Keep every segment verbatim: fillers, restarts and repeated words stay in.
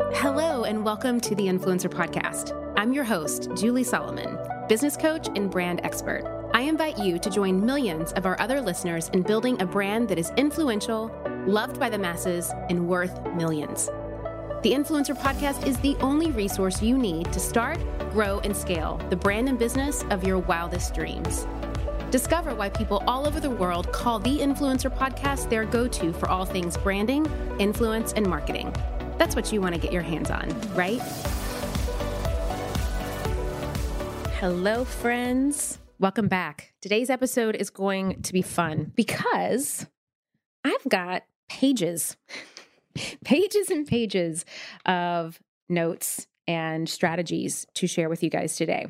Hello, and welcome to the Influencer Podcast. I'm your host, Julie Solomon, business coach and brand expert. I invite you to join millions of our other listeners in building a brand that is influential, loved by the masses, and worth millions. The Influencer Podcast is the only resource you need to start, grow, and scale the brand and business of your wildest dreams. Discover why people all over the world call the Influencer Podcast their go-to for all things branding, influence, and marketing. That's what you want to get your hands on, right? Hello, friends. Welcome back. Today's episode is going to be fun because I've got pages, pages and pages of notes and strategies to share with you guys today.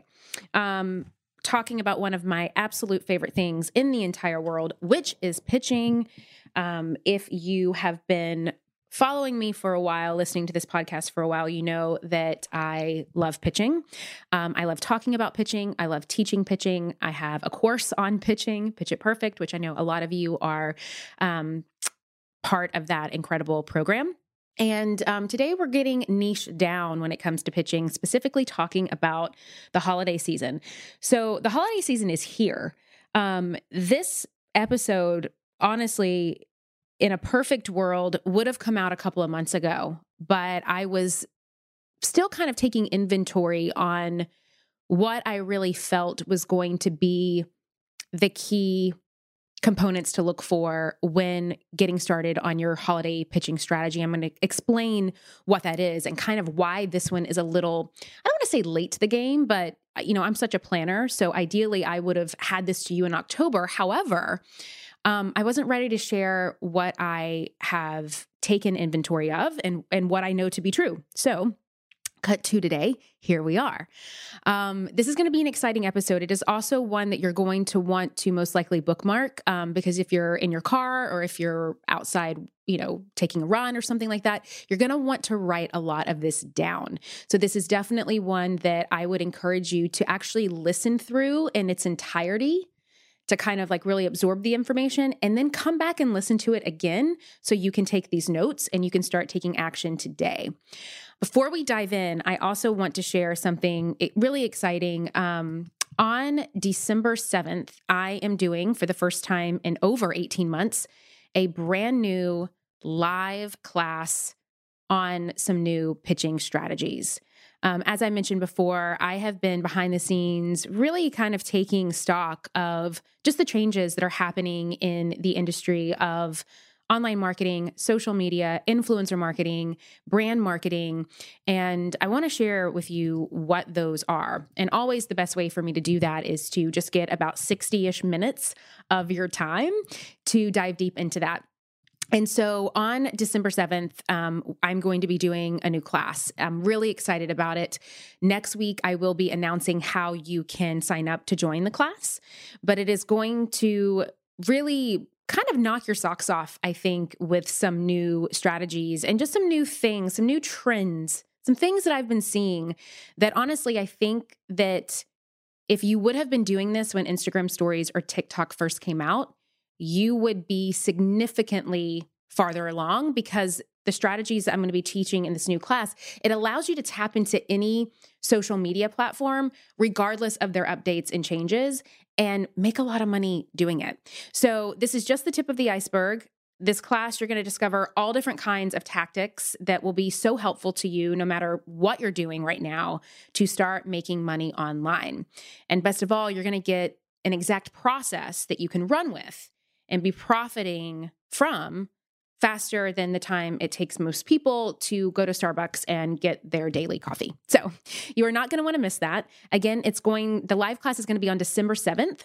Um, talking about one of my absolute favorite things in the entire world, which is pitching. Um, if you have been following me for a while, listening to this podcast for a while, you know that I love pitching. Um, I love talking about pitching. I love teaching pitching. I have a course on pitching, Pitch It Perfect, which I know a lot of you are um, part of that incredible program. And um, today we're getting niche down when it comes to pitching, specifically talking about the holiday season. So the holiday season is here. Um, this episode, honestly, in a perfect world, would have come out a couple of months ago, but I was still kind of taking inventory on what I really felt was going to be the key components to look for when getting started on your holiday pitching strategy. I'm going to explain what that is and kind of why this one is a little, I don't want to say late to the game, but you know, I'm such a planner. So ideally I would have had this to you in October. However, Um, I wasn't ready to share what I have taken inventory of and, and what I know to be true. So cut to today, here we are. Um, this is going to be an exciting episode. It is also one that you're going to want to most likely bookmark um, because if you're in your car or if you're outside, you know, taking a run or something like that, you're going to want to write a lot of this down. So this is definitely one that I would encourage you to actually listen through in its entirety, to kind of like really absorb the information and then come back and listen to it again so you can take these notes and you can start taking action today. Before we dive in, I also want to share something really exciting. Um, on December seventh, I am doing, for the first time in over eighteen months, a brand new live class on some new pitching strategies. Um, as I mentioned before, I have been behind the scenes really kind of taking stock of just the changes that are happening in the industry of online marketing, social media, influencer marketing, brand marketing, and I want to share with you what those are. And always the best way for me to do that is to just get about sixty-ish minutes of your time to dive deep into that. And so on December seventh, um, I'm going to be doing a new class. I'm really excited about it. Next week, I will be announcing how you can sign up to join the class, but it is going to really kind of knock your socks off, I think, with some new strategies and just some new things, some new trends, some things that I've been seeing that honestly, I think that if you would have been doing this when Instagram stories or TikTok first came out, you would be significantly farther along because the strategies that I'm going to be teaching in this new class, it allows you to tap into any social media platform, regardless of their updates and changes, and make a lot of money doing it. So this is just the tip of the iceberg. This class, you're going to discover all different kinds of tactics that will be so helpful to you no matter what you're doing right now to start making money online. And best of all, you're going to get an exact process that you can run with and be profiting from faster than the time it takes most people to go to Starbucks and get their daily coffee. So you are not going to want to miss that. Again, it's going, the live class is going to be on December seventh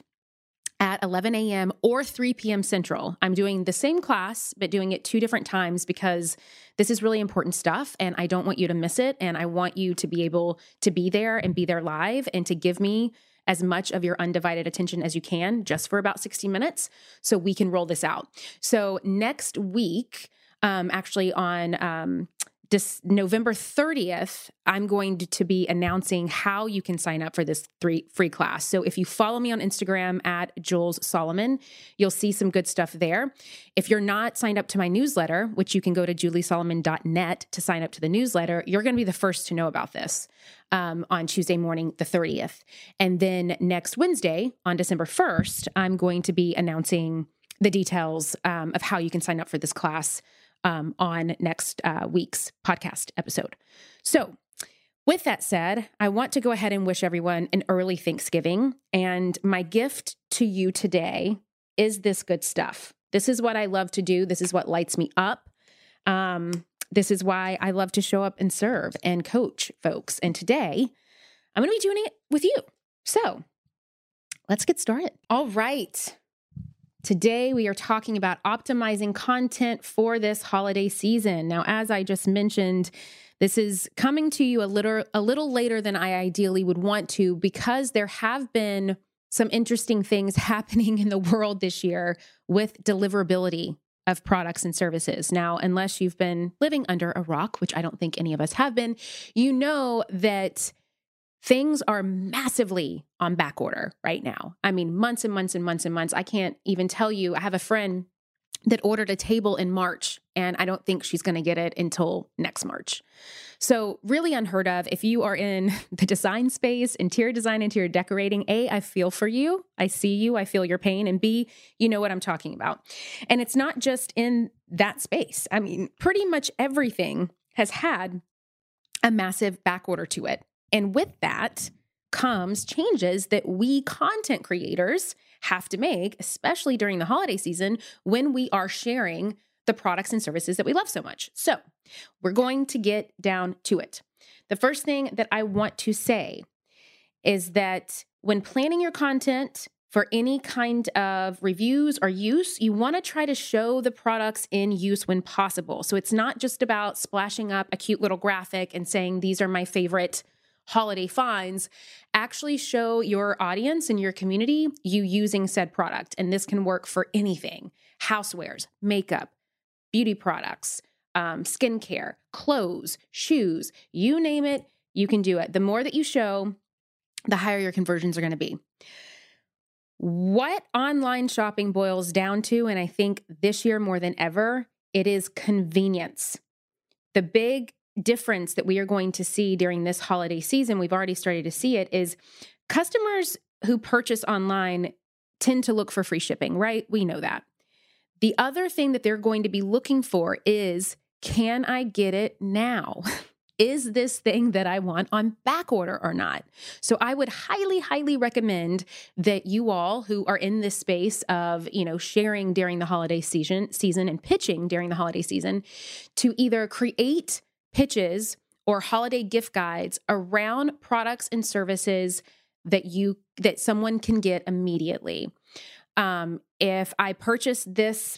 at eleven a.m. or three p.m. Central. I'm doing the same class, but doing it two different times because this is really important stuff and I don't want you to miss it. And I want you to be able to be there and be there live and to give me as much of your undivided attention as you can, just for about sixty minutes, so we can roll this out. So next week, um, actually on um, This November thirtieth, I'm going to be announcing how you can sign up for this three free class. So if you follow me on Instagram at Jules Solomon, you'll see some good stuff there. If you're not signed up to my newsletter, which you can go to julie solomon dot net to sign up to the newsletter, you're going to be the first to know about this um, on Tuesday morning, the thirtieth. And then next Wednesday, on December first, I'm going to be announcing the details um, of how you can sign up for this class Um, on next uh, week's podcast episode. So with that said, I want to go ahead and wish everyone an early Thanksgiving. And my gift to you today is this good stuff. This is what I love to do. This is what lights me up. Um, this is why I love to show up and serve and coach folks. And today I'm going to be doing it with you. So let's get started. All right. Today, we are talking about optimizing content for this holiday season. Now, as I just mentioned, this is coming to you a little, a little later than I ideally would want to, because there have been some interesting things happening in the world this year with deliverability of products and services. Now, unless you've been living under a rock, which I don't think any of us have been, you know that things are massively on back order right now. I mean, months and months and months and months. I can't even tell you. I have a friend that ordered a table in March, and I don't think she's going to get it until next March. So really unheard of. If you are in the design space, interior design, interior decorating, A, I feel for you. I see you. I feel your pain. And B, you know what I'm talking about. And it's not just in that space. I mean, pretty much everything has had a massive back order to it. And with that comes changes that we content creators have to make, especially during the holiday season when we are sharing the products and services that we love so much. So we're going to get down to it. The first thing that I want to say is that when planning your content for any kind of reviews or use, you want to try to show the products in use when possible. So it's not just about splashing up a cute little graphic and saying, these are my favorite holiday finds. Actually show your audience and your community you using said product. And this can work for anything: housewares, makeup, beauty products, um, skincare, clothes, shoes, you name it, you can do it. The more that you show, the higher your conversions are going to be. What online shopping boils down to, and I think this year more than ever, it is convenience. The big difference that we are going to see during this holiday season, we've already started to see it, is customers who purchase online tend to look for free shipping, right? We know that. The other thing that they're going to be looking for is, can I get it now? Is this thing that I want on back order or not? So I would highly, highly recommend that you all who are in this space of, you know, sharing during the holiday season, season and pitching during the holiday season, to either create pitches or holiday gift guides around products and services that you that someone can get immediately. Um, if I purchase this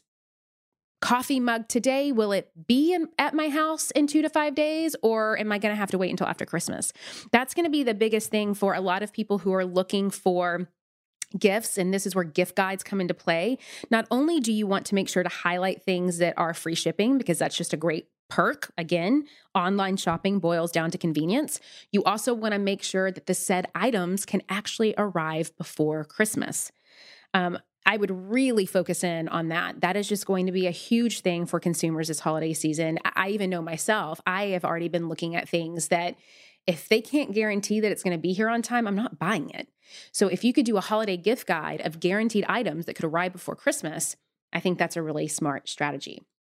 coffee mug today, will it be in, at my house in two to five days, or am I going to have to wait until after Christmas? That's going to be the biggest thing for a lot of people who are looking for gifts. And this is where gift guides come into play. Not only do you want to make sure to highlight things that are free shipping, because that's just a great perk. Again, online shopping boils down to convenience. You also want to make sure that the said items can actually arrive before Christmas. Um, I would really focus in on that. That is just going to be a huge thing for consumers this holiday season. I even know myself, I have already been looking at things that if they can't guarantee that it's going to be here on time, I'm not buying it. So if you could do a holiday gift guide of guaranteed items that could arrive before Christmas, I think that's a really smart strategy.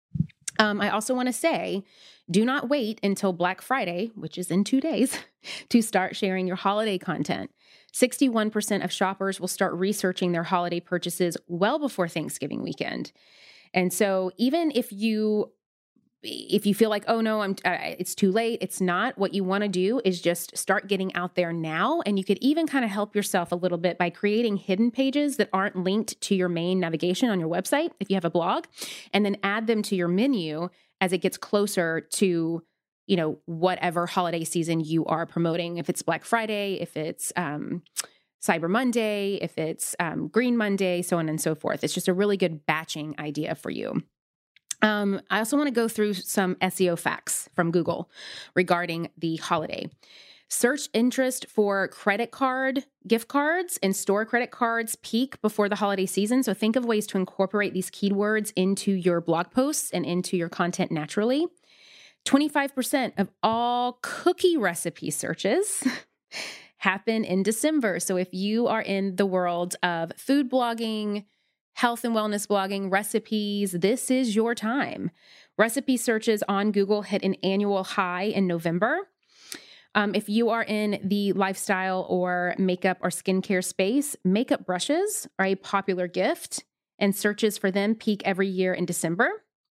Um, I also want to say, do not wait until Black Friday, which is in two days, to start sharing your holiday content. sixty-one percent of shoppers will start researching their holiday purchases well before Thanksgiving weekend. And so even if you if you feel like, oh no, I'm, uh, it's too late, it's not. What you want to do is just start getting out there now. And you could even kind of help yourself a little bit by creating hidden pages that aren't linked to your main navigation on your website, if you have a blog, and then add them to your menu as it gets closer to, you know, whatever holiday season you are promoting. If it's Black Friday, if it's um, Cyber Monday, if it's um, Green Monday, so on and so forth. It's just a really good batching idea for you. Um, I also want to go through some S E O facts from Google regarding the holiday. Search interest for credit card gift cards and store credit cards peak before the holiday season. So think of ways to incorporate these keywords into your blog posts and into your content naturally. twenty-five percent of all cookie recipe searches happen in December. So if you are in the world of food blogging, health and wellness blogging, recipes, this is your time. Recipe searches on Google hit an annual high in November. Um, if you are in the lifestyle or makeup or skincare space, makeup brushes are a popular gift, and searches for them peak every year in December.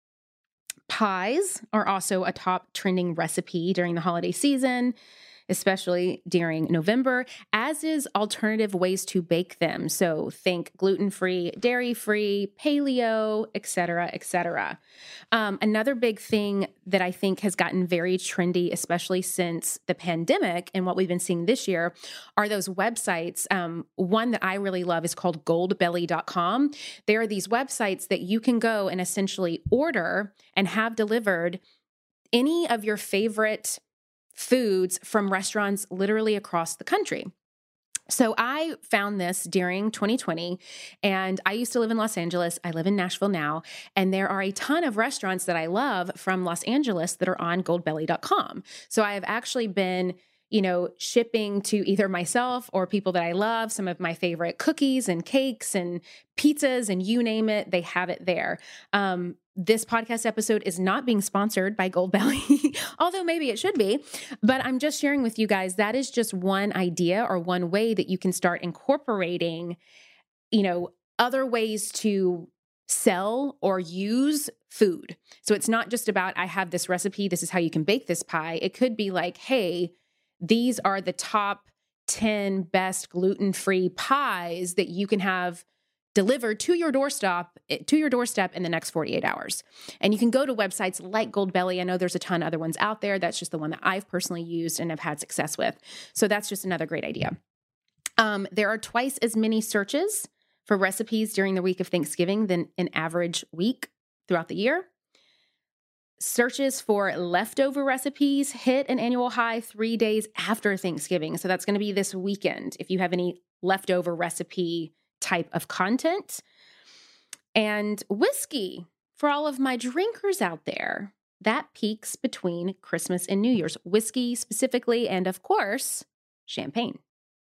Pies are also a top trending recipe during the holiday season, especially during November, as is alternative ways to bake them. So think gluten-free, dairy-free, paleo, et cetera, et cetera. Um, another big thing that I think has gotten very trendy, especially since the pandemic and what we've been seeing this year, are those websites. Um, one that I really love is called gold belly dot com. There are these websites that you can go and essentially order and have delivered any of your favorite foods from restaurants literally across the country. So I found this during twenty twenty, and I used to live in Los Angeles. I live in Nashville now, and there are a ton of restaurants that I love from Los Angeles that are on gold belly dot com. So I have actually been, you know, shipping to either myself or people that I love some of my favorite cookies and cakes and pizzas and you name it, they have it there. Um, This podcast episode is not being sponsored by Goldbelly, although maybe it should be, but I'm just sharing with you guys, that is just one idea or one way that you can start incorporating, you know, other ways to sell or use food. So it's not just about, I have this recipe, this is how you can bake this pie. It could be like, hey, these are the top ten best gluten-free pies that you can have delivered to your doorstep to your doorstep in the next forty-eight hours. And you can go to websites like Goldbelly. I know there's a ton of other ones out there. That's just the one that I've personally used and have had success with. So that's just another great idea. Um, there are twice as many searches for recipes during the week of Thanksgiving than an average week throughout the year. Searches for leftover recipes hit an annual high three days after Thanksgiving. So that's going to be this weekend if you have any leftover recipe type of content. And whiskey, for all of my drinkers out there, that peaks between Christmas and New Year's. Whiskey specifically, and of course, champagne.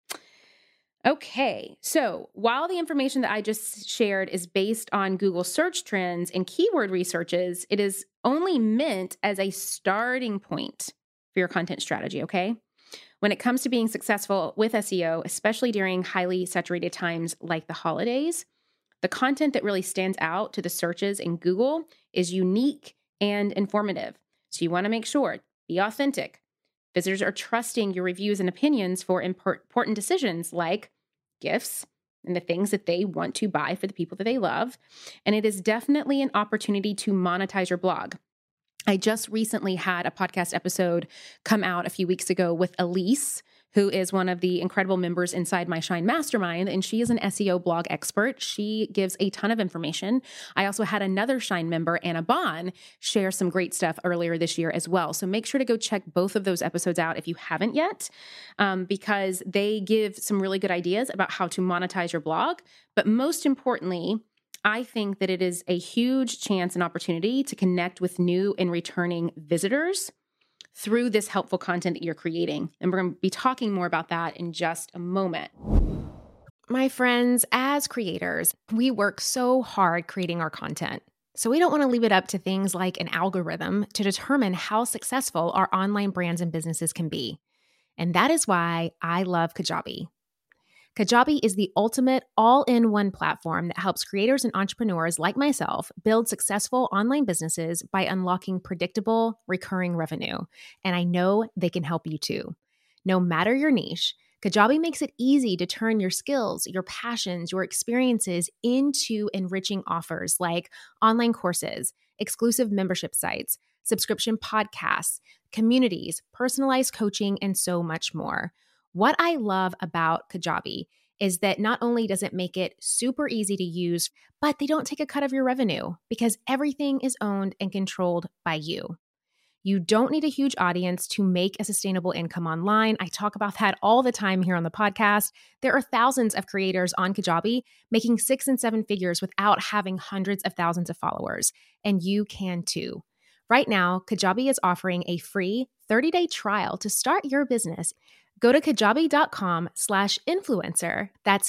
Okay, so while the information that I just shared is based on Google search trends and keyword researches, it is only meant as a starting point for your content strategy, okay? When it comes to being successful with S E O, especially during highly saturated times like the holidays, the content that really stands out to the searches in Google is unique and informative. So you want to make sure, be authentic. Visitors are trusting your reviews and opinions for important decisions like gifts and the things that they want to buy for the people that they love. And it is definitely an opportunity to monetize your blog. I just recently had a podcast episode come out a few weeks ago with Elise, who is one of the incredible members inside my Shine Mastermind, and she is an S E O blog expert. She gives a ton of information. I also had another Shine member, Anna Bond, share some great stuff earlier this year as well. So make sure to go check both of those episodes out if you haven't yet, um, because they give some really good ideas about how to monetize your blog. But most importantly, I think that it is a huge chance and opportunity to connect with new and returning visitors through this helpful content that you're creating. And we're going to be talking more about that in just a moment. My friends, as creators, we work so hard creating our content. So we don't want to leave it up to things like an algorithm to determine how successful our online brands and businesses can be. And that is why I love Kajabi. Kajabi is the ultimate all-in-one platform that helps creators and entrepreneurs like myself build successful online businesses by unlocking predictable, recurring revenue. And I know they can help you too. No matter your niche, Kajabi makes it easy to turn your skills, your passions, your experiences into enriching offers like online courses, exclusive membership sites, subscription podcasts, communities, personalized coaching, and so much more. What I love about Kajabi is that not only does it make it super easy to use, but they don't take a cut of your revenue because everything is owned and controlled by you. You don't need a huge audience to make a sustainable income online. I talk about that all the time here on the podcast. There are thousands of creators on Kajabi making six and seven figures without having hundreds of thousands of followers, and you can too. Right now, Kajabi is offering a free thirty-day trial to start your business. Go to kajabi.com slash influencer. That's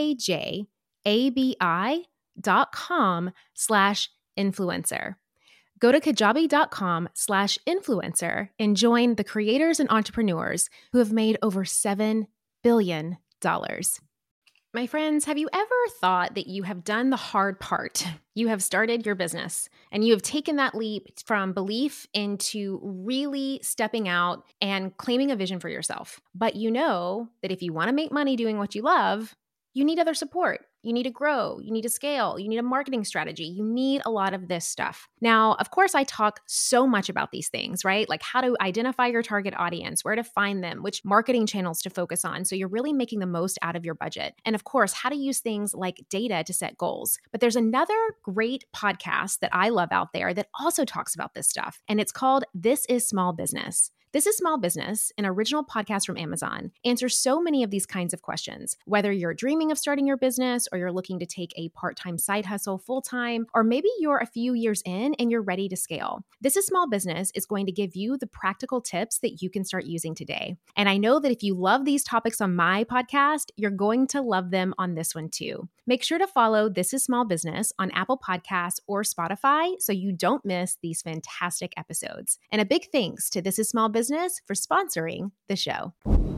K-A-J-A-B-I dot com slash influencer. Go to kajabi.com slash influencer and join the creators and entrepreneurs who have made over seven billion dollars. My friends, have you ever thought that you have done the hard part? You have started your business and you have taken that leap from belief into really stepping out and claiming a vision for yourself. But you know that if you want to make money doing what you love, you need other support. You need to grow. You need to scale. You need a marketing strategy. You need a lot of this stuff. Now, of course, I talk so much about these things, right? Like how to identify your target audience, where to find them, which marketing channels to focus on. So you're really making the most out of your budget. And of course, how to use things like data to set goals. But there's another great podcast that I love out there that also talks about this stuff. And it's called This is Small Business. This is Small Business, an original podcast from Amazon, answers so many of these kinds of questions. Whether you're dreaming of starting your business or you're looking to take a part-time side hustle full-time, or maybe you're a few years in and you're ready to scale. This is Small Business is going to give you the practical tips that you can start using today. And I know that if you love these topics on my podcast, you're going to love them on this one too. Make sure to follow This is Small Business on Apple Podcasts or Spotify so you don't miss these fantastic episodes. And a big thanks to This is Small Business for sponsoring the show.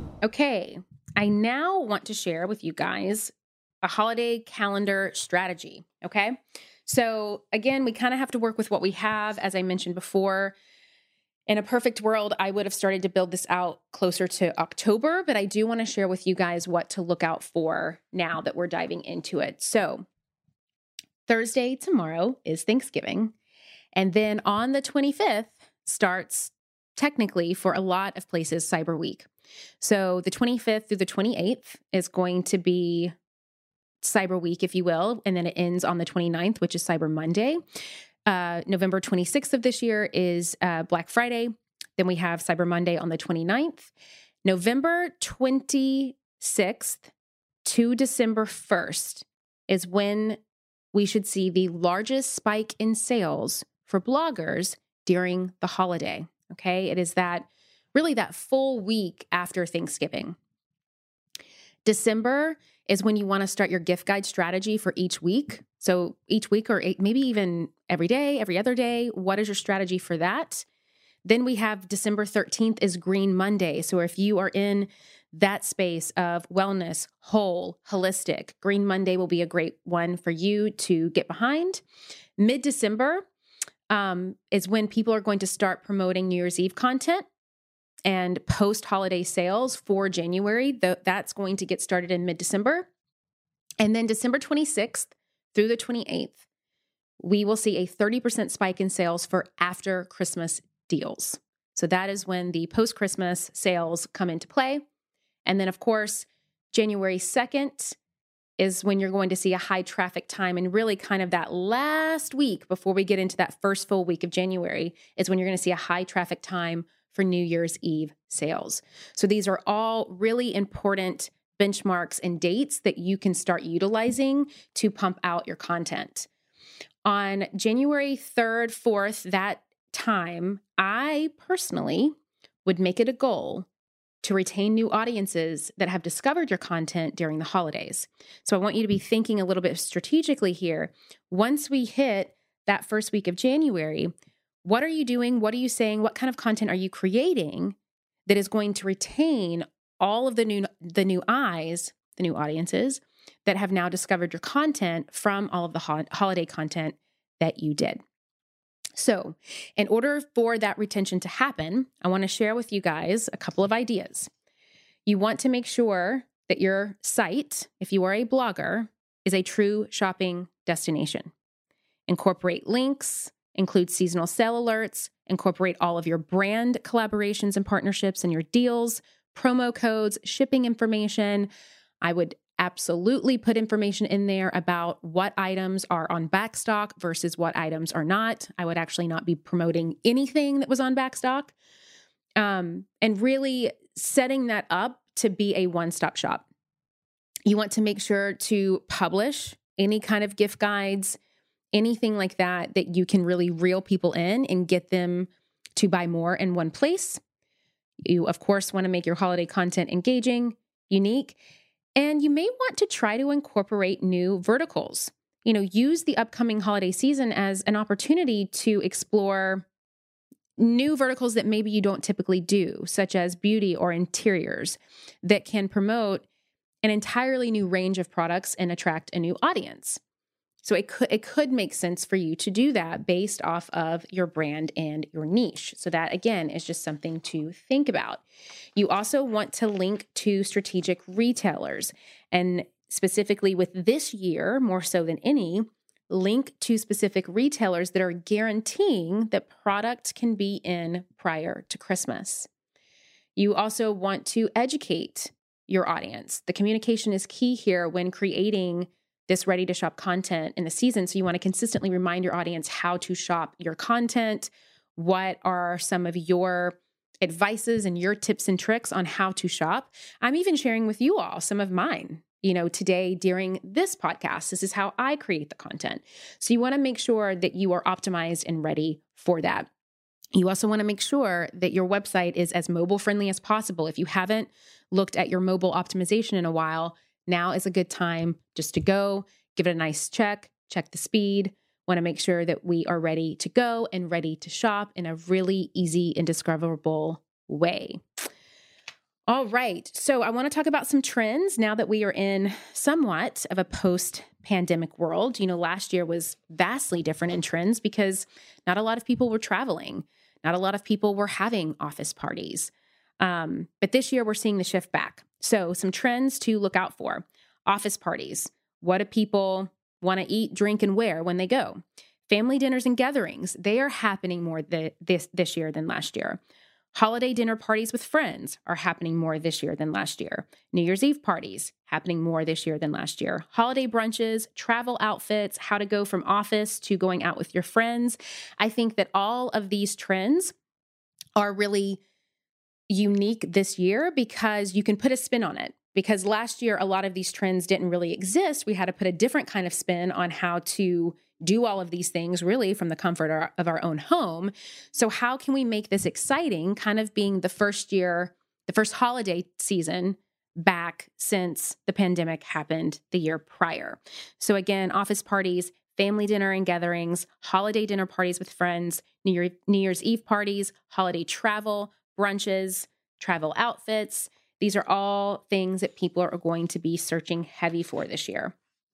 Okay, I now want to share with you guys a holiday calendar strategy, okay? So again, we kind of have to work with what we have. As I mentioned before, in a perfect world, I would have started to build this out closer to October, but I do want to share with you guys what to look out for now that we're diving into it. So Thursday, tomorrow, is Thanksgiving. And then on the twenty-fifth starts technically for a lot of places Cyber Week. So the twenty-fifth through the twenty-eighth is going to be Cyber Week, if you will, and then it ends on the twenty-ninth, which is Cyber Monday. Uh, November twenty-sixth of this year is uh, Black Friday. Then we have Cyber Monday on the twenty-ninth. November twenty-sixth to December first is when we should see the largest spike in sales for bloggers during the holiday. Okay, it is that really that full week after Thanksgiving. December is when you want to start your gift guide strategy for each week. So each week or maybe even every day, every other day, what is your strategy for that? Then we have December thirteenth is Green Monday. So if you are in that space of wellness, whole, holistic, Green Monday will be a great one for you to get behind. Mid-December um, is when people are going to start promoting New Year's Eve content and post-holiday sales for January. Th- that's going to get started in mid-December. And then December twenty-sixth through the twenty-eighth, we will see a thirty percent spike in sales for after Christmas deals. So that is when the post-Christmas sales come into play. And then, of course, January second is when you're going to see a high traffic time, and really kind of that last week before we get into that first full week of January is when you're going to see a high traffic time for New Year's Eve sales. So these are all really important benchmarks and dates that you can start utilizing to pump out your content. On January third, fourth, that time, I personally would make it a goal to retain new audiences that have discovered your content during the holidays. So I want you to be thinking a little bit strategically here. Once we hit that first week of January, what are you doing? What are you saying? What kind of content are you creating that is going to retain all of the new the new eyes, the new audiences that have now discovered your content from all of the ho- holiday content that you did? So, in order for that retention to happen, I want to share with you guys a couple of ideas. You want to make sure that your site, if you are a blogger, is a true shopping destination. Incorporate links, include seasonal sale alerts, incorporate all of your brand collaborations and partnerships and your deals, promo codes, shipping information. I would Absolutely put information in there about what items are on backstock versus what items are not. I would actually not be promoting anything that was on backstock. Um, and really setting that up to be a one-stop shop. You want to make sure to publish any kind of gift guides, anything like that, that you can really reel people in and get them to buy more in one place. You, of course, want to make your holiday content engaging, unique, and you may want to try to incorporate new verticals. You know, use the upcoming holiday season as an opportunity to explore new verticals that maybe you don't typically do, such as beauty or interiors, that can promote an entirely new range of products and attract a new audience. So it could it could make sense for you to do that based off of your brand and your niche. So that, again, is just something to think about. You also want to link to strategic retailers, and specifically with this year, more so than any, link to specific retailers that are guaranteeing that product can be in prior to Christmas. You also want to educate your audience. The communication is key here when creating this ready to shop content in the season. So you want to consistently remind your audience how to shop your content. What are some of your advices and your tips and tricks on how to shop? I'm even sharing with you all some of mine, you know, today during this podcast. This is how I create the content. So you want to make sure that you are optimized and ready for that. You also want to make sure that your website is as mobile friendly as possible. If you haven't looked at your mobile optimization in a while, now is a good time just to go, give it a nice check, check the speed. Want to make sure that we are ready to go and ready to shop in a really easy and discoverable way. All right. So I want to talk about some trends now that we are in somewhat of a post-pandemic world. You know, last year was vastly different in trends because not a lot of people were traveling. Not a lot of people were having office parties. Um, but this year we're seeing the shift back. So some trends to look out for. Office parties. What do people want to eat, drink, and wear when they go? Family dinners and gatherings. They are happening more th- this, this year than last year. Holiday dinner parties with friends are happening more this year than last year. New Year's Eve parties happening more this year than last year. Holiday brunches, travel outfits, how to go from office to going out with your friends. I think that all of these trends are really unique this year because you can put a spin on it. Because last year, a lot of these trends didn't really exist. We had to put a different kind of spin on how to do all of these things really from the comfort of our own home. So how can we make this exciting, kind of being the first year, the first holiday season back since the pandemic happened the year prior? So again, office parties, family dinner and gatherings, holiday dinner parties with friends, New Year, New Year's Eve parties, holiday travel, brunches, travel outfits. These are all things that people are going to be searching heavy for this year.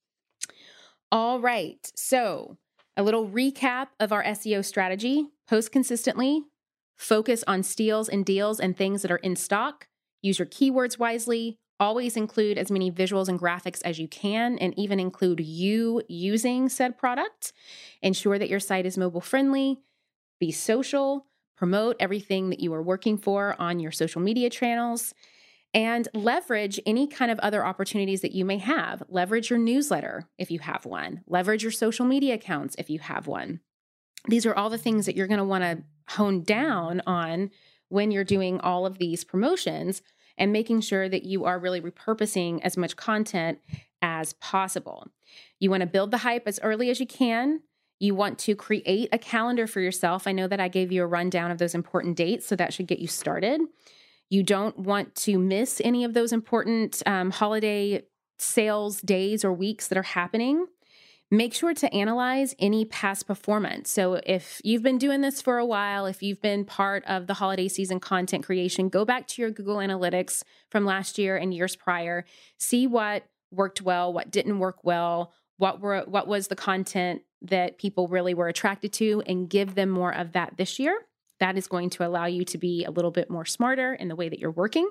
All right. So a little recap of our S E O strategy. Post consistently, focus on steals and deals and things that are in stock. Use your keywords wisely. Always include as many visuals and graphics as you can, and even include you using said product. Ensure that your site is mobile friendly. Be social. Promote everything that you are working for on your social media channels. And leverage any kind of other opportunities that you may have. Leverage your newsletter if you have one. Leverage your social media accounts if you have one. These are all the things that you're going to want to hone down on when you're doing all of these promotions and making sure that you are really repurposing as much content as possible. You want to build the hype as early as you can. You want to create a calendar for yourself. I know that I gave you a rundown of those important dates, so that should get you started. You don't want to miss any of those important um, holiday sales days or weeks that are happening. Make sure to analyze any past performance. So if you've been doing this for a while, if you've been part of the holiday season content creation, go back to your Google Analytics from last year and years prior. See what worked well, what didn't work well, what were what was the content that people really were attracted to, and give them more of that this year. That is going to allow you to be a little bit more smarter in the way that you're working.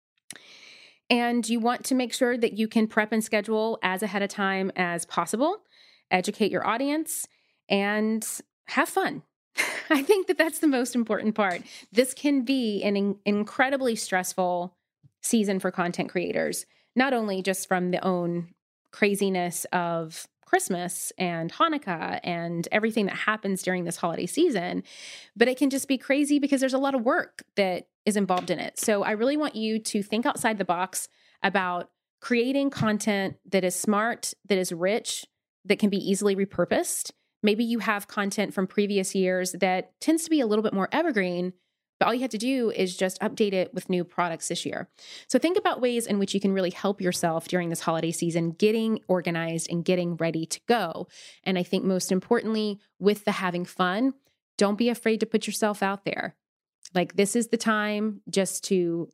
And you want to make sure that you can prep and schedule as ahead of time as possible, educate your audience, and have fun. I think that that's the most important part. This can be an in- incredibly stressful season for content creators, not only just from the own craziness of Christmas and Hanukkah and everything that happens during this holiday season, but it can just be crazy because there's a lot of work that is involved in it. So I really want you to think outside the box about creating content that is smart, that is rich, that can be easily repurposed. Maybe you have content from previous years that tends to be a little bit more evergreen, but all you have to do is just update it with new products this year. So think about ways in which you can really help yourself during this holiday season, getting organized and getting ready to go. And I think most importantly, with the having fun, don't be afraid to put yourself out there. Like, this is the time just to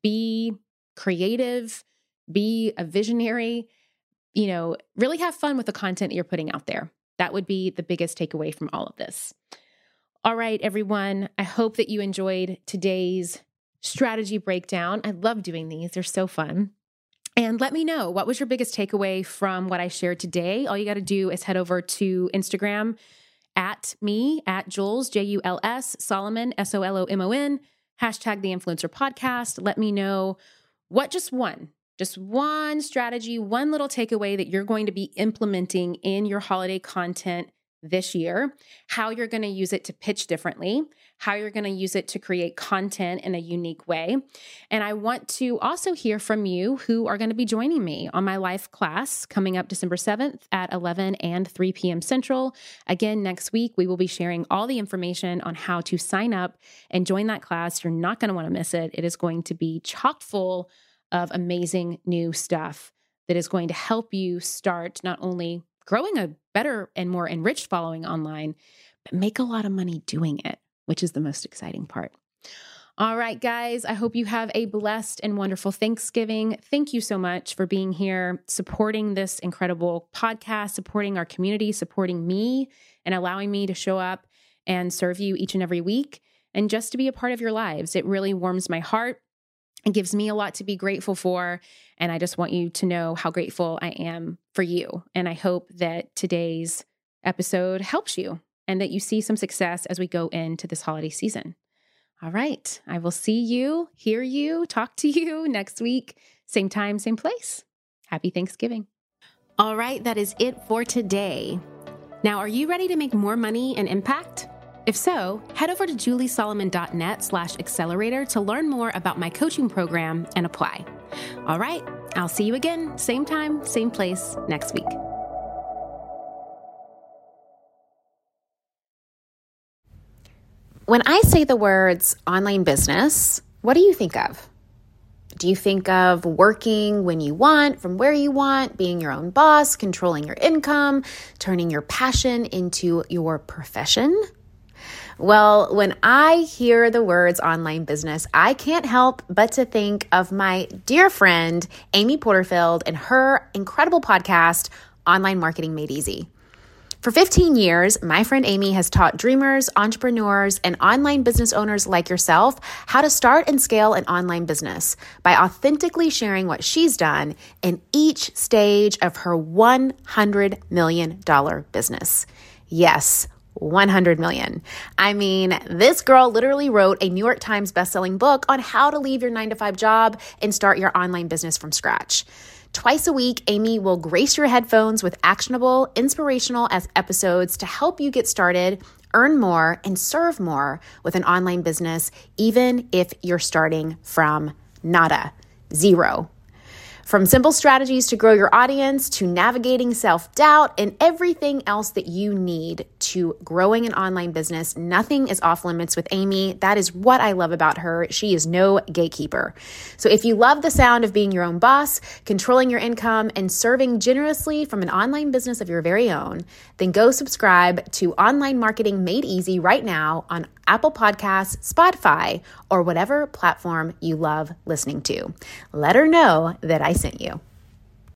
be creative, be a visionary, you know, really have fun with the content that you're putting out there. That would be the biggest takeaway from all of this. All right, everyone. I hope that you enjoyed today's strategy breakdown. I love doing these. They're so fun. And let me know, what was your biggest takeaway from what I shared today? All you got to do is head over to Instagram at me, at Jules, J U L S, Solomon, S O L O M O N, hashtag the Influencer Podcast. Let me know what just one, just one strategy, one little takeaway that you're going to be implementing in your holiday content this year, how you're going to use it to pitch differently, how you're going to use it to create content in a unique way. And I want to also hear from you who are going to be joining me on my live class coming up December seventh at eleven and three p.m. Central. Again, next week, we will be sharing all the information on how to sign up and join that class. You're not going to want to miss it. It is going to be chock full of amazing new stuff that is going to help you start not only growing a better and more enriched following online, but make a lot of money doing it, which is the most exciting part. All right, guys, I hope you have a blessed and wonderful Thanksgiving. Thank you so much for being here, supporting this incredible podcast, supporting our community, supporting me, and allowing me to show up and serve you each and every week, and just to be a part of your lives. It really warms my heart. It gives me a lot to be grateful for, and I just want you to know how grateful I am for you. And I hope that today's episode helps you and that you see some success as we go into this holiday season. All right, I will see you, hear you, talk to you next week. Same time, same place. Happy Thanksgiving. All right, that is it for today. Now, are you ready to make more money and impact? If so, head over to juliesolomon.net slash accelerator to learn more about my coaching program and apply. All right, I'll see you again, same time, same place next week. When I say the words online business, what do you think of? Do you think of working when you want, from where you want, being your own boss, controlling your income, turning your passion into your profession? Well, when I hear the words online business, I can't help but to think of my dear friend, Amy Porterfield, and her incredible podcast, Online Marketing Made Easy. For fifteen years, my friend Amy has taught dreamers, entrepreneurs, and online business owners like yourself how to start and scale an online business by authentically sharing what she's done in each stage of her one hundred million dollars business. Yes, one hundred million. I mean, this girl literally wrote a New York Times bestselling book on how to leave your nine to five job and start your online business from scratch. Twice a week, Amy will grace your headphones with actionable, inspirational as episodes to help you get started, earn more, and serve more with an online business, even if you're starting from nada, zero. From simple strategies to grow your audience, to navigating self-doubt, and everything else that you need to growing an online business, nothing is off limits with Amy. That is what I love about her. She is no gatekeeper. So if you love the sound of being your own boss, controlling your income, and serving generously from an online business of your very own, then go subscribe to Online Marketing Made Easy right now on Apple Podcasts, Spotify, or whatever platform you love listening to. Let her know that I sent you.